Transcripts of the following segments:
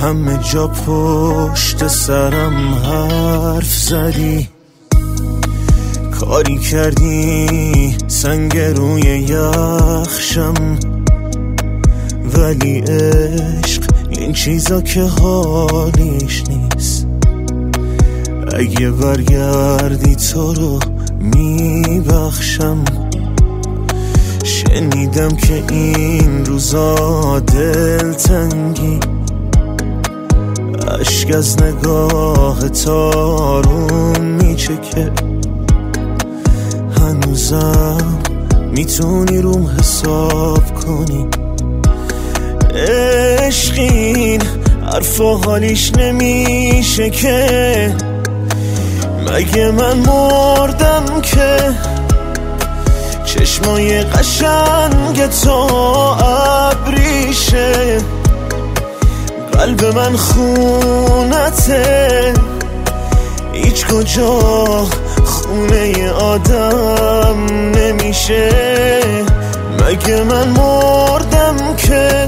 همه جا پشت سرم حرف زدی، کاری کردی سنگ روی یخشم، ولی عشق این چیزا که حالیش نیست. اگه برگردی تو رو میبخشم. شنیدم که این روزا دلتنگی، اشک از نگاه تارون میچکه. هنوزم میتونی روم حساب کنی. عشقین حرفا حالیش نمیشه که، مگه من مردم که چشمای قشنگ تو ابریشه. قلب من خونته، هیچ کجا خونه آدم نمیشه. مگه من مردم که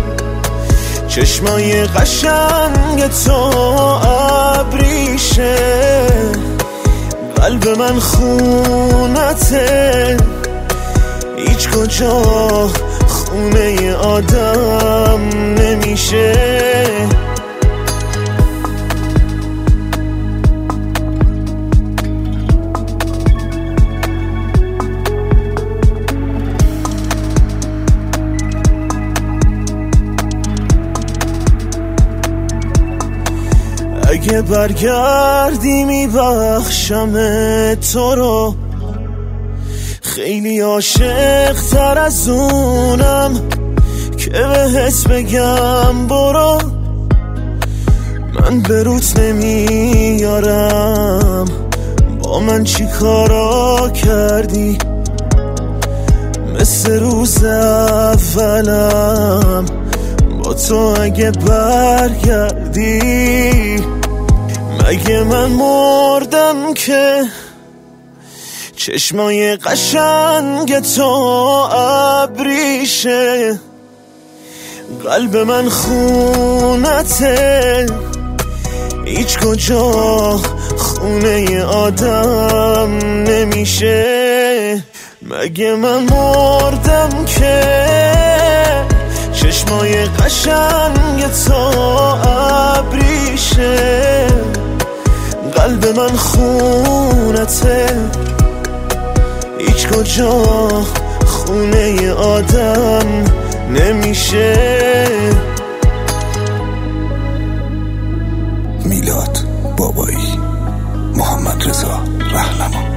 چشمای قشنگ تو ابریشه. قلب من خونته، هیچ کجا خونه آدم نمیشه. اگه برگردی میبخشم تو رو، خیلی عاشق تر از اونم که بهت بگم برو. من به روت نمیارم، با من چی کارا کردی؟ مثل روز اولم با تو اگه برگردی. مگه من مردم که چشمای قشنگ تو ابریشه. قلب من خونته، هیچ کجا خونه آدم نمیشه. مگه من مردم که چشمای قشنگ تو ابریشه. قلب من خونته، هیچ کجا خونه آدم نمیشه. میلاد بابایی، محمد رضا رهنما.